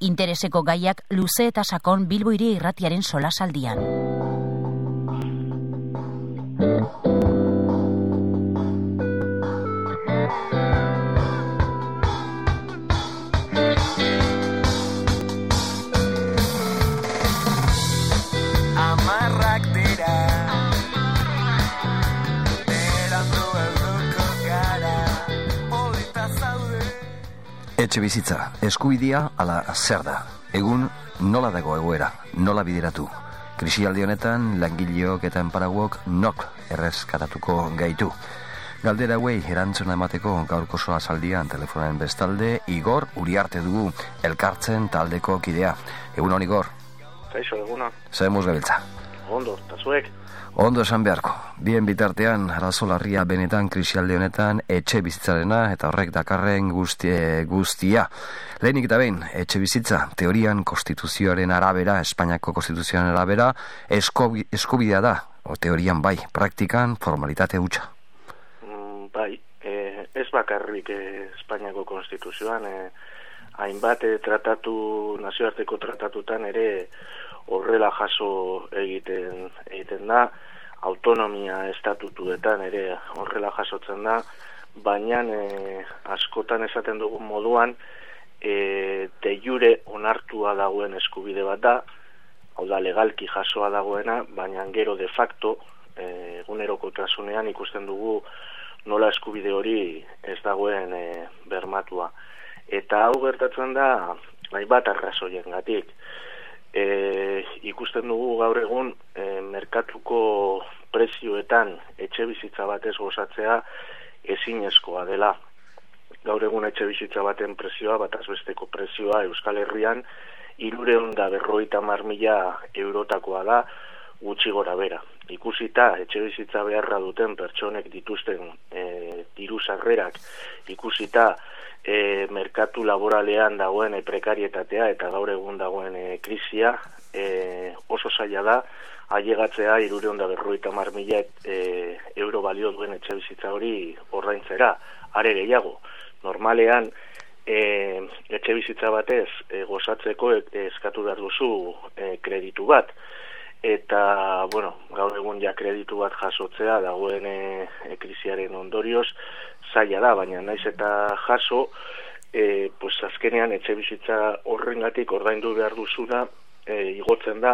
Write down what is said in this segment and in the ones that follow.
Intereseko gaiak luze eta sakon Bilbo Hiria Irratiaren solasaldian. Etxe bizitza, eskubidea ala zer da? Egun nola dago egoera, nola bideratu? Krisialdi honetan langileok eta enparaguok nok erreskatatuko gaitu? Galdera hauei erantzuna emateko gaurko solasaldian telefonen bestalde Igor Uriarte dugu, elkartzen taldeko kidea. Egunon, Igor? Kaixo, egunon. Zer muz gabiltza? Ondo, eta zuek? Ondo esan beharko. Bien bitartean, arazo larria benetan krisialde honetan etxe bizitzarena eta horrek dakarren guztia. Lehenik eta behin, etxe bizitza, teorian konstituzioaren arabera, Espainiako konstituzioaren arabera, eskubidea da, o teorian bai, praktikan formalitate hutsa. Bai, ez bakarrik Espainiako konstituzioan, hainbat nazioarteko tratatutan ere horrela jaso egiten da, autonomia estatutuetan ere horrela jasotzen da, baina askotan esaten dugun moduan de jure onartua dagoen eskubide bat da, hau da legalki jasoa dagoena, baina gero de facto egunerokotasunean ikusten dugu nola eskubide hori ez dagoen bermatua. Eta hau gertatzen da hainbat arrazoiengatik. Ikusten dugu gaur egun merkatuko prezioetan etxe bizitza batez gozatzea ezinezkoa dela. Gaur egun etxe bizitza baten prezioa, bataz besteko prezioa Euskal Herrian 350.000 eurotakoa da, gutxi gora bera. Ikusita etxe bizitza beharra duten pertsonek dituzten diru sarrerak, ikusita merkatu laboralean dagoen prekarietatea eta gaur egun dagoen krisia, oso zaila da ailegatzea 350.000 euro balio duen etxe bizitza hori ordaintzera. Are gehiago, normalean etxe bizitza batez gozatzeko eskatu behar duzu kreditu bat. Eta, gaur egun ja kreditu bat jasotzea dagoen krisiaren ondorioz zaila da, baina naiz eta jaso, azkenean etxe bizitza horrengatik ordaindu behar duzuna igotzen da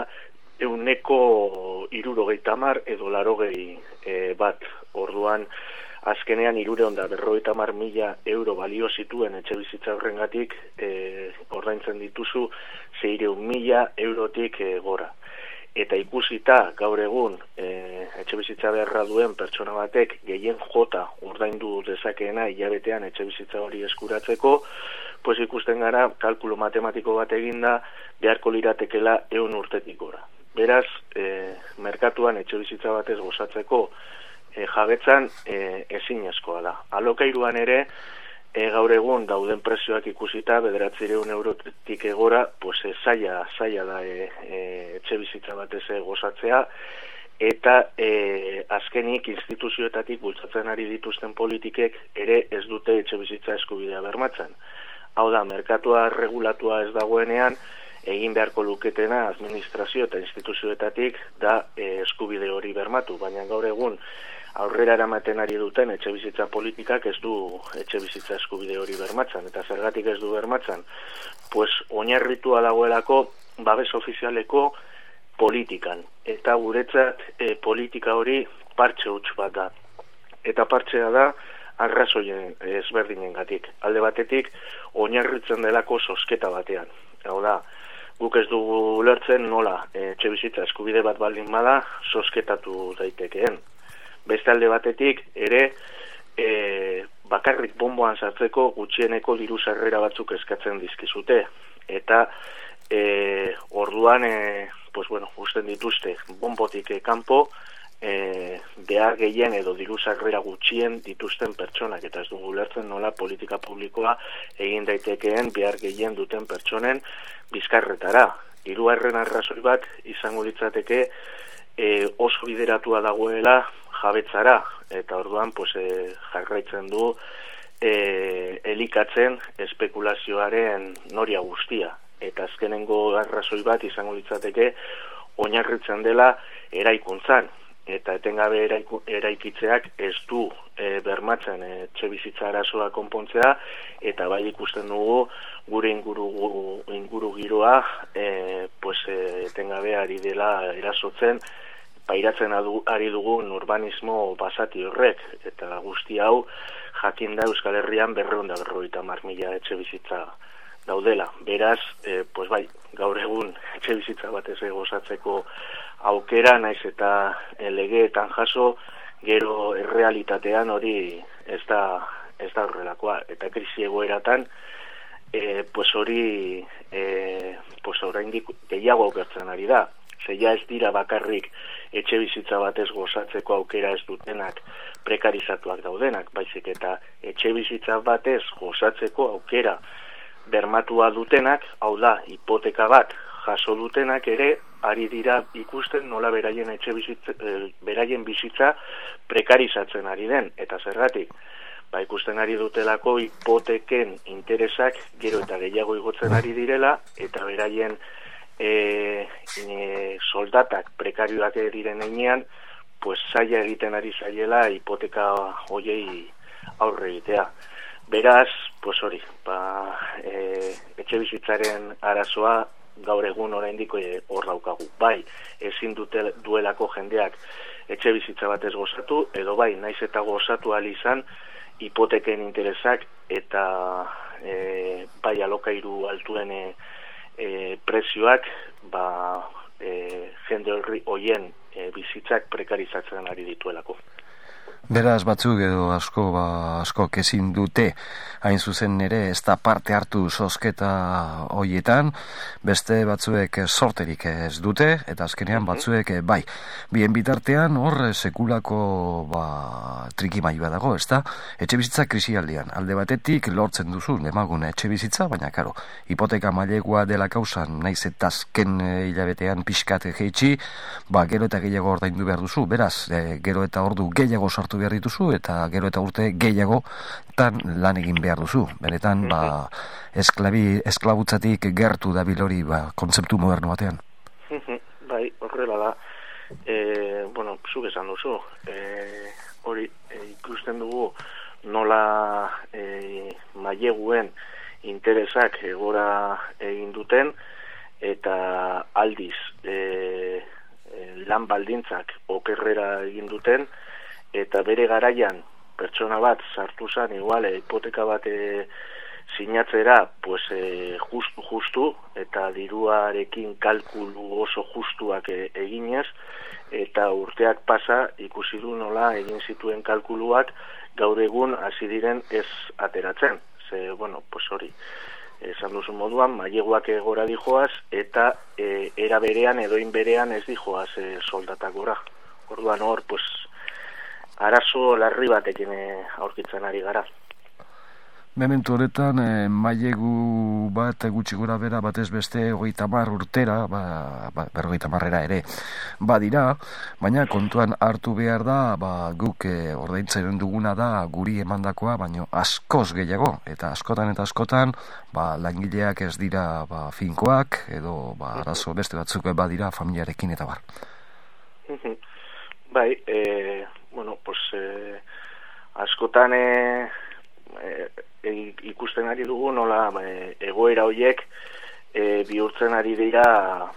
160 edo 80 bat. Orduan, azkenean 350.000 euro balio zituen etxe bizitza horrengatik ordaintzen dituzu 600.000 eurotik gora. Eta ikusita gaur egun etxe bizitza beharra duen pertsona batek gehien jota ordaindu dezakeena hilabetean etxe bizitza hori eskuratzeko, ikusten gara kalkulo matematiko bat eginda beharko liratekela 100 urtetik gora. Beraz, merkatuan etxe bizitza batez gozatzeko jabetzan ezinezkoa da. Alokairuan ere, gaur egun dauden prezioak ikusita 900 eurotik egora, zaila da etxe bizitza batez gozatzea, eta azkenik instituzioetatik bultzatzen ari dituzten politikek ere ez dute etxe bizitza eskubidea bermatzen. Hau da, merkatua regulatua ez dagoenean, egin beharko luketena administrazio eta instituzioetatik da eskubide hori bermatu, baina gaur egun aurrera eramaten ari duten etxe bizitza politikak ez du etxe bizitza eskubide hori bermatzen. Eta zergatik ez du bermatzen? Oinarritua dagoelako babes ofizialeko politikan. Eta guretzat politika hori partxe huts bat da. Eta partxea da arrazoien ezberdinengatik. Alde batetik oinarritzen delako zozketa batean. Hau da, guk ez dugu ulertzen nola etxe bizitza eskubide bat baldin bada zozketatu daitekeen. Beste alde batetik ere bakarrik bonboan sartzeko gutxieneko diru sarrera batzuk eskatzen dizkizute. Eta orduan usten dituzte bonbotik kanpo behar gehien edo diru sarrera gutxien dituzten pertsonak, eta ez dugu ulertzen nola politika publikoa egin daitekeen behar gehien duten pertsonen bizkarretara. Hirugarren arrazoi bat izango litzateke oso bideratua dagoela jabetzara, eta orduan jarraitzen du elikatzen espekulazioaren noria guztia. eta azkenengo arrazoi bat izango litzateke oinarritzen dela eraikuntzan, eta etengabe eraikitzeak ez du bermatzen etxebizitza arazoa konpontzea, eta bai ikusten dugu gure inguru giroa etengabe ari dela erasotzen, pairatzen ari dugun urbanismo basati horrek, eta guzti hau jakin da Euskal Herrian 250.000 etxebizitza daudela. Beraz, bai, gaur egun etxebizitza batez gozatzeko aukera, naiz eta legeetan jaso, gero errealitatean hori ez da horrelakoa, eta krisi egoeratan hori oraindik gehiago okertzen ari da. Zeia ez dira bakarrik etxebizitza batez gozatzeko aukera ez dutenak prekarizatuak daudenak, baizik eta etxebizitza batez gozatzeko aukera bermatua dutenak, hau da, hipoteka bat jaso dutenak ere, ari dira ikusten nola beraien bizitza prekarizatzen ari den, eta zergatik, ikusten ari dutelako hipoteken interesak gero eta gehiago igotzen ari direla, eta beraien soldatak prekarioak diren heinean, zaila egiten ari zaiela hipoteka hoiei aurre egitea. Beraz, hori, etxebizitzaren arazoa gaur egun oraindik hor daukagu. Bai, ezin duelako jendeak etxebizitza batez gozatu, edo bai, naiz eta gozatu ahal izan hipoteken interesak eta bai alokairu altuen prezioak jende horien bizitzak prekarizatzen ari dituelako. Beraz batzuk edo askok ezin dute hain zuzen ere ez da parte hartu zozketa horietan, beste batzuek sorterik ez dute, eta azkenean batzuek bai. Bien bitartean hor sekulako trikimailu dago, ez da? Etxebizitza krisialdian, alde batetik lortzen duzu demagune etxebizitza, baina karo, hipoteka mailegua dela kausan, naiz eta azken hilabetean pixkat jeitsi, gero eta gehiago ordaindu behar duzu, beraz, gero eta ordu gehiago sartu behar dituzu, eta gero eta urte gehiago tan lan egin behar duzu. Benetan, esklabutzatik gertu dabil hori kontzeptu moderno batean. Bai, horrela da. Zuk esan duzu. Hori, ikusten dugu nola maileguen interesak egora egin duten, eta aldiz lan baldintzak okerrera egin duten, eta bere garaian pertsona bat sartu zen igual hipoteka bat sinatzera justu eta diruarekin kalkulu oso justuak eginez, eta urteak pasa ikusi du nola egin zituen kalkuluak gaur egun hasi diren ez ateratzen. Hori esan duzu moduan, maileguak gora dijoaz, eta era berean edoin berean ez dijoaz soldatak gora. Orduan hor, arazo larri batekin aurkitzen ari gara. Momentu horretan, mailegu bat gutxi gora bera batez beste 30 urtera, 50 ere badira, baina kontuan hartu behar da, guk ordaintzen duguna da guri emandakoa, baino askoz gehiago, eta askotan, langileak ez dira finkoak, edo arazo beste batzuk badira familiarekin eta bar. Bai, askotan ikusten ari dugu nola egoera horiek bihurtzen ari dira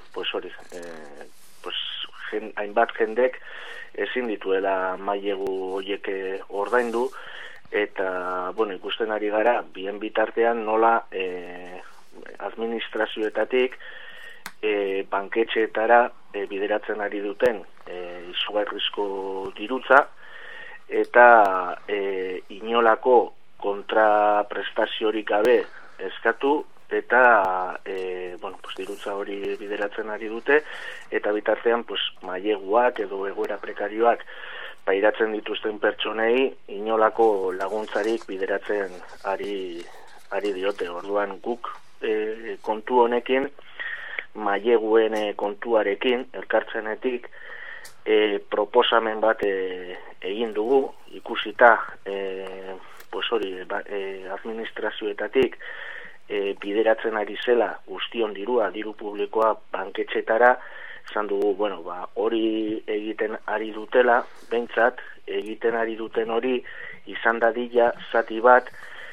hainbat jendek ezin dituela mailegu horiek ordaindu, eta ikusten ari gara bien bitartean nola administrazioetatik banketxeetara bideratzen ari duten izugarrizko dirutza, eta inolako kontraprestaziorik gabe eskatu, eta dirutza hori bideratzen ari dute, eta bitartean maileguak edo egoera prekarioak pairatzen dituzten pertsonei inolako laguntzarik bideratzen ari diote. Orduan guk kontu honekin, maileguen kontuarekin elkartzenetik proposamen bat egin dugu, ikusita administrazioetatik bideratzen ari zela guztion dirua, diru publikoa banketxetara, esan dugu, hori egiten ari dutela, behintzat, egiten ari duten hori izan dadila zati bat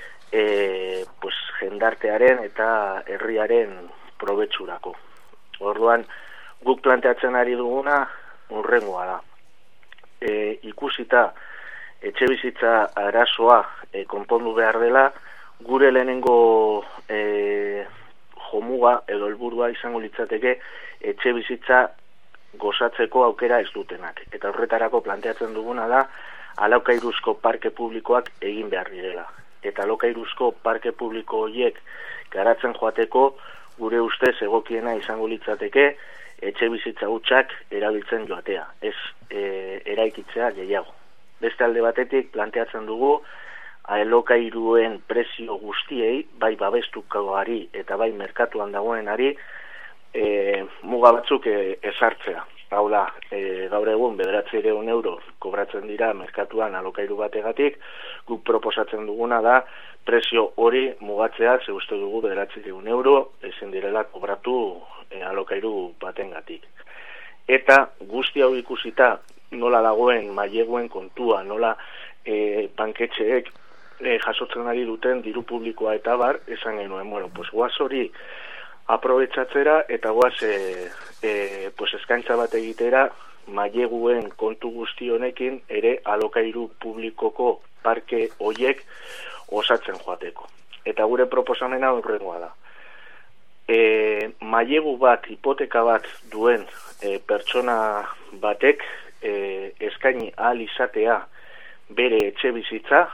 jendartearen eta herriaren probetxurako. Orduan, guk planteatzen ari duguna urrengoa da. Ikusita etxebizitza arazoa konpondu behar dela, gure lehenengo jomuga edo helburua izango litzateke etxebizitza gozatzeko aukera ez dutenak. Eta horretarako planteatzen duguna da alokairuzko parke publikoak egin behar direla. Eta alokairuzko parke publiko horiek garatzen joateko gure ustez egokiena izango litzateke etxebizitza hutsak erabiltzen joatea, ez eraikitzea gehiago. Beste alde batetik planteatzen dugu alokairuen prezio guztiei, bai babestukoari eta bai merkatuan dagoenari, muga batzuk ezartzea. Hau da, gaur egun 900 euro kobratzen dira merkatuan alokairu bategatik, guk proposatzen duguna da prezio hori mugatzea, ze uste dugu 900 euro ezin direla kobratu alokairu batengatik. Eta guzti hau ikusita nola dagoen maileguen kontua, nola banketxeek jasotzen ari duten diru publikoa eta bar, esan genuen, guaz hori aprobetxatzera eta guaz eskaintza bat egitera maileguen kontu guzti honekin ere alokairu publikoko parke hoiek osatzen joateko. Eta gure proposamena horrengoa da. Mailegu bat, hipoteka bat duen pertsona batek eskaini ahal izatea bere etxe bizitza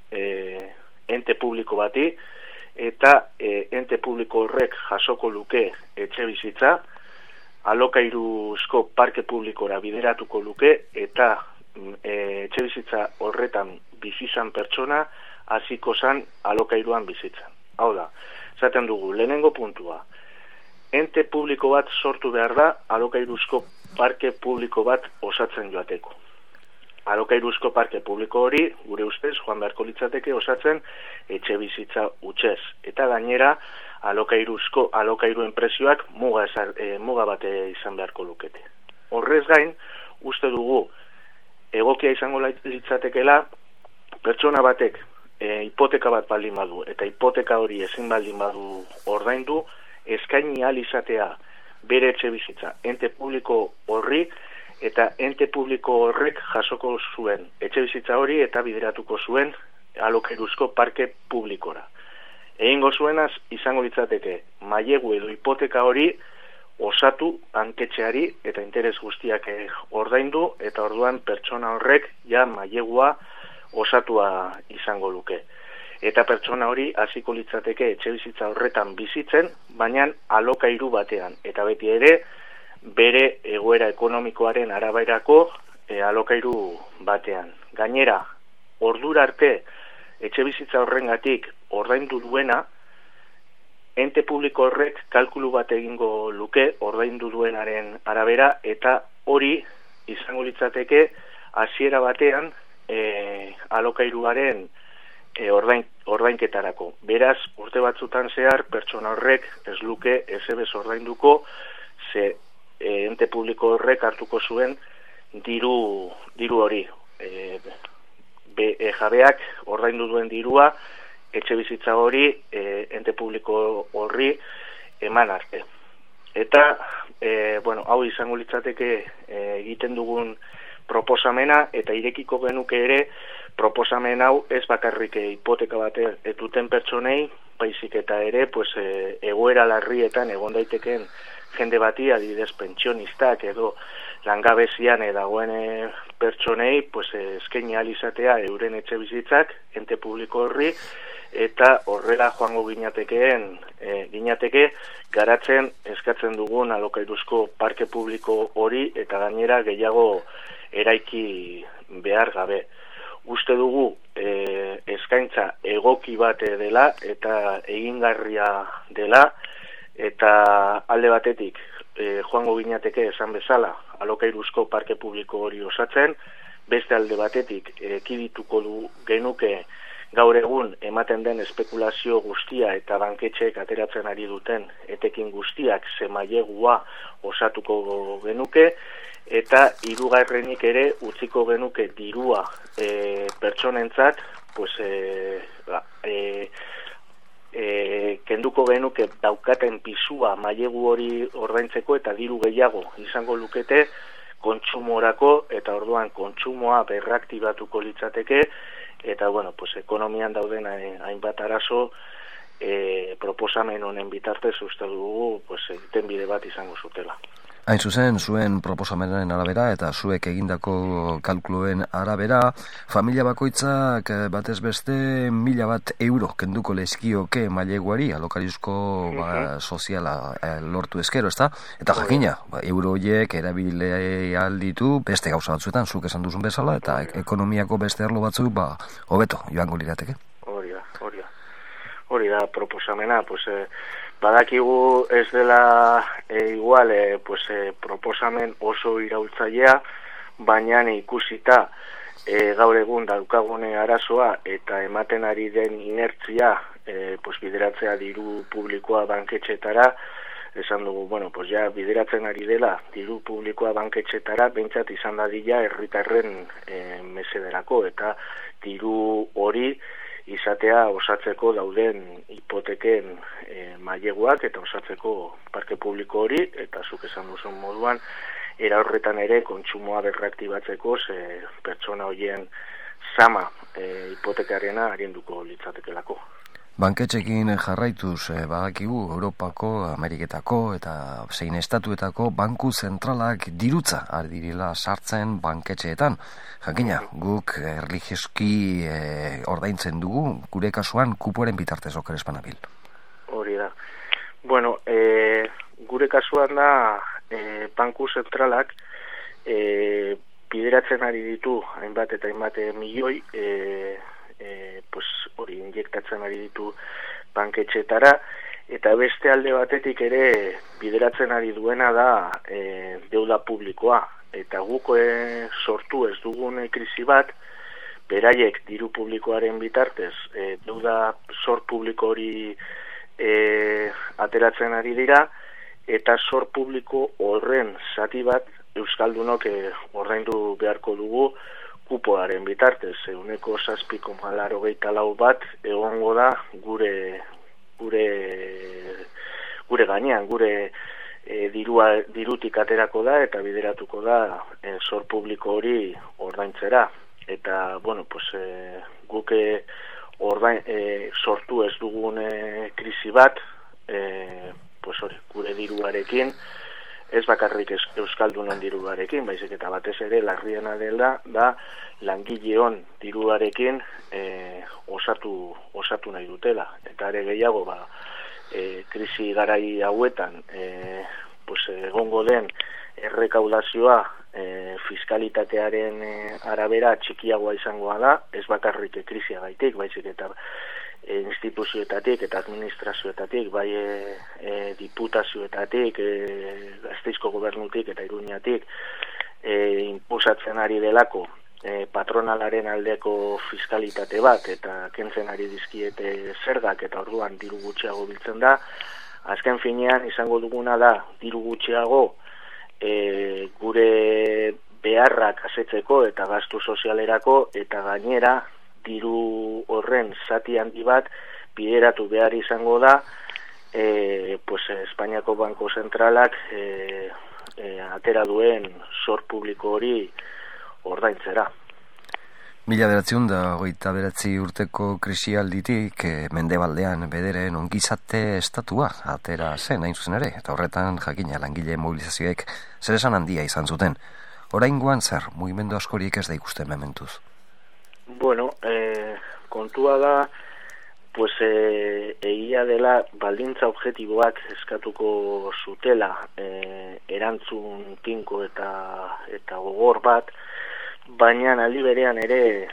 ente publiko bati, eta ente publiko horrek jasoko luke etxe bizitza, alokairuzko parke publikora bideratuko luke, eta etxe bizitza horretan bizizan pertsona hasiko zan alokairuan bizitzen. Hau da, zaten dugu, lehenengo puntua, ente publiko bat sortu behar da alokairuzko parke publiko bat osatzen joateko. Alokairuzko parke publiko hori, gure ustez, joan beharko litzateke osatzen etxe bizitza hutsez. Eta gainera, alokairuen prezioak muga bate izan beharko lukete. Horrez gain, uste dugu, egokia izango litzatekela, pertsona batek hipoteka bat baldin badu, eta hipoteka hori ezin baldin badu ordaindu, eskaini ahal izatea bere etxe bizitza ente publiko horri, eta ente publiko horrek jasoko zuen etxe bizitza hori eta bideratuko zuen alokairuzko parke publikora. Egingo zuenaz izango litzateke mailegu edo hipoteka hori osatu banketxeari eta interes guztiak ordaindu, eta orduan pertsona horrek ja mailegua osatua izango luke. Eta pertsona hori hasiko litzateke etxe bizitza horretan bizitzen, baina alokairu batean, eta beti ere bere egoera ekonomikoaren araberako alokairu batean. Gainera, ordura arte etxe bizitza horrengatik ordaindu duena, ente publiko horrek kalkulu bat egingo luke ordaindu duenaren arabera, eta hori izango litzateke hasiera batean alokairuaren ordainketarako. Beraz, urte batzutan zehar pertsona horrek ez luke ezebez ordainduko, ze ente publiko horrek hartuko zuen diru hori. Jabeak ordaindu duen dirua etxe bizitza hori ente publiko horri eman arte. Eta hau izango litzateke egiten dugun proposamena, eta irekiko genuke ere proposamen hau ez bakarrik hipoteka bat duten pertsonei, baizik eta ere egoera larrietan egon daiteken jende bati, adibidez pentsionistak edo langabezian dagoen pertsonei eskaini ahal izatea euren etxe bizitzak ente publiko horri, eta horrela joango ginateke garatzen eskatzen dugun alokairuzko parke publiko hori, eta gainera gehiago eraiki behar gabe. Uste dugu eskaintza egoki bat dela eta egingarria dela, eta alde batetik joango ginateke esan bezala alokairuzko parke publiko hori osatzen, beste alde batetik ekidituko genuke gaur egun ematen den espekulazio guztia eta banketxeek ateratzen ari duten etekin guztiak ze mailegua osatuko genuke, eta hirugarrenik ere utziko genuke dirua pertsonentzat, pues kenduko genuke daukaten pisua mailegu hori ordaintzeko eta diru gehiago izango lukete kontsumorako, eta orduan kontsumoa berraktibatuko litzateke, eta bueno, pues ekonomian dauden hainbat arazo proposamen honen bitartez uste dugu pues irtenbide bat izango zutela. Hain zuzen, zuen proposamenen arabera eta zuek egindako kalkuluen arabera, familia bakoitzak batez beste 1.000 euro kenduko lezkioke maileguari alokarizko soziala lortu eskero, ezta? Eta jakina, euro horiek erabile alditu beste gauza batzuetan, zuk esan duzun bezala, eta ekonomiako beste arlo batzu, hobeto joango lirateke. Hori da proposamena, pues badakigu ez dela igual proposamen oso iraultzailea, baina ikusita gaur egun daukagune arazoa eta ematen ari den inertzia bideratzea diru publikoa banketxetara, esan dugu, bueno, pues ja bideratzen ari dela diru publikoa banketxetara, behintzat izan dadila herritarren mesederako, eta diru hori izatea osatzeko dauden hipoteken maileguak eta osatzeko parke publiko hori, eta zuk esan duzun moduan era horretan ere kontsumoa berraktibatzeko pertsona horien zama hipotekarena arinduko litzatekelako. Banketxekin jarraituz badakigu Europako, Ameriketako eta zein estatuetako banku zentralak dirutza direla sartzen banketxeetan. Jakina, guk erlijioski ordaintzen dugu, gure kasuan kuporen bitartez oker espanabil. Hori da. Bueno, gure kasuan da banku zentralak bideratzen ari ditu hainbat eta hainbat milioi hori injektatzen ari ditu banketxetara, eta beste alde batetik ere bideratzen ari duena da deuda publikoa, eta guk sortu ez dugun krisi bat, beraiek diru publikoaren bitartez deuda zor publiko hori ateratzen ari dira, eta zor publiko horren zati bat euskaldunok ordaindu beharko dugu kupoaren bitartez. 7,84 bat egongo da gure gainean, gure dirutik aterako da eta bideratuko da zor publiko hori ordaintzera. Eta, bueno, pues guk sortu ez dugun krisi bat, pues hori, gure diruarekin, ez bakarrik euskaldunon diruarekin, baizik eta batez ere larriena dela da langileon diruarekin osatu nahi dutela. Eta ere gehiago krisi garai hauetan egongo den errekaudazioa fiskalitatearen arabera txikiagoa izangoa da, ez bakarrik krisiagaitik, baizik eta instituzioetatik eta administrazioetatik, bai diputazioetatik, Gasteizko gobernutik eta Iruñatik inposatzen ari delako patronalaren aldeko fiskalitate bat, eta kentzen ari dizkiete zergak, eta orduan diru gutxiago biltzen da. Azken finean izango duguna da diru gutxiago gure beharrak asetzeko eta gastu sozialerako, eta gainera diru horren zati handi bat bideratu behar izango da Espainiako Banko Zentralak atera duen zor publiko hori ordaintzera. 1929 urteko krisialditik mendebaldean bederen ongizate estatua atera zen hain zuzen ere, eta horretan jakina langile mobilizazioek zeresan handia izan zuten. Oraingoan zer, mugimendu askorik ez da ikusten mementuz? Bueno, kontua da, egia dela baldintza objektiboak eskatuko zutela erantzun tinko eta gogor bat, baina aldi berean ere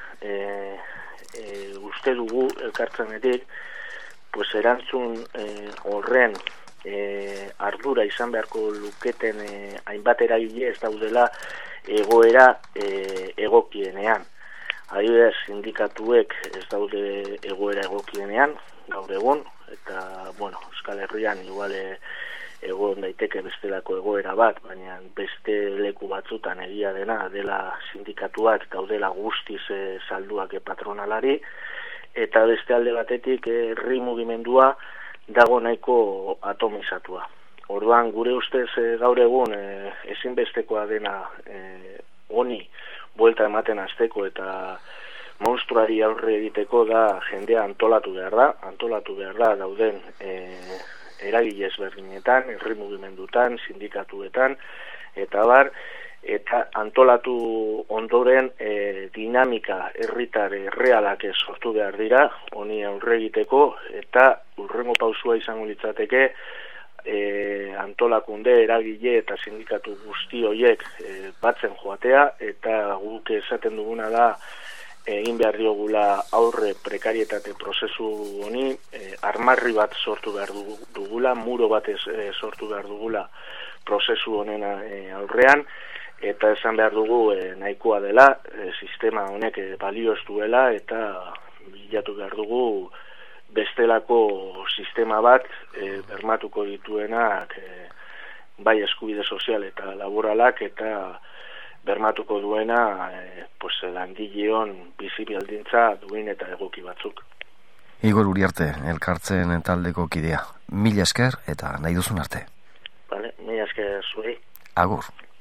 uste dugu elkartzenetik erantzun horren ardura izan beharko luketen hainbat eragile ez daudela egoera egokienean. Adibidez, sindikatuek ez daude egoera egokienean gaur egun, eta, bueno, Euskal Herrian igual egon daiteke bestelako egoera bat, baina beste leku batzutan egia dela sindikatuak daudela guztiz salduak patronalari, eta beste alde batetik herri mugimendua dago nahiko atomizatua. Orduan, gure ustez gaur egun ezinbestekoa dena honi buelta ematen hasteko eta monstruari aurre egiteko da jendea antolatu behar da dauden eragile ezberdinetan, herri mugimendutan, sindikatuetan, eta antolatu ondoren dinamika herritar realak sortu behar dira, honi aurre egiteko, eta hurrengo pausua izango litzateke antolakunde, eragile eta sindikatu guzti horiek batzen joatea, eta guk esaten duguna da egin behar diogula aurre prekarietate prozesu honi, armarri bat sortu behar dugula, muro bat sortu behar dugula prozesu honen aurrean, eta esan behar dugu nahikoa dela, sistema honek balio ez duela, eta bilatu behar dugu bestelako sistema bat bermatuko dituenak bai eskubide sozial eta laboralak, eta bermatuko duena langileon bizi baldintza duin eta egoki batzuk. Igor Uriarte, elkartzen taldeko kidea. Mila esker eta nahi duzun arte. Mila esker zuei. Agur.